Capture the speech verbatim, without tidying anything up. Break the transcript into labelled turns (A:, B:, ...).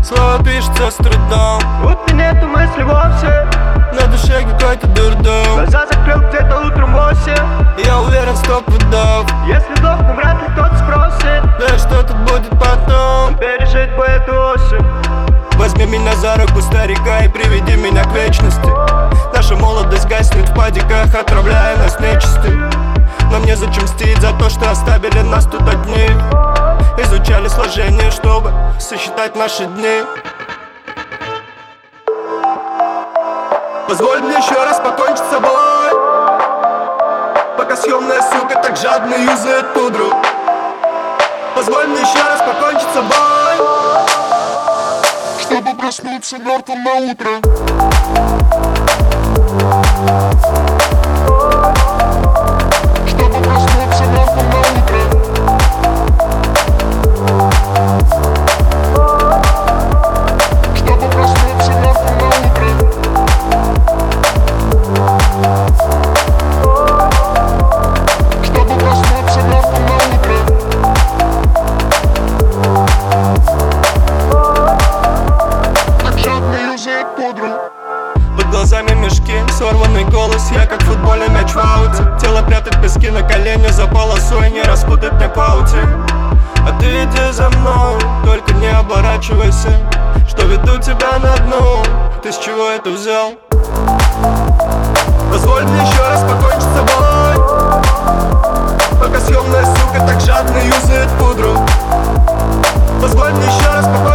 A: Слово пишется с трудом,
B: будто нету мысли вовсе.
A: на душе какой-то дурдом.
B: Глаза закрыл где-то утром восемь.
A: Я уверен, сто пудов.
B: Если вдох, но вряд ли кто-то спросит,
A: да что тут будет потом.
B: Пережить бы эту осень.
A: Возьми меня за руку, старика, и приведи меня к вечности. Наша молодость гаснет в падиках, отравляя нас нечисти. Но мне зачем мстить за то, что оставили нас тут одни? Изучали сложение, чтобы сосчитать наши дни. Позволь мне еще раз покончить с собой, пока съемная сука так жадно юзает пудру. Позволь мне еще раз покончить с собой,
C: чтобы проснуться мертвым на утро. Чтобы проснуться мертвым на утро. Чтобы проснуться мертвым на утро. Чтобы проснуться мертвым на утро. Так жадно юзает пудру.
A: под глазами мешки, сорванный голос, я как футбольный мяч в ауте. Тело прятать пески на колени за полосой, не распутать мне паутин. А ты иди за мной, только не оборачивайся, что веду тебя на дно. Ты с чего это взял? Позволь мне еще раз покончить с собой, пока съемная сука так жадно юзает пудру. Позволь мне еще раз покончить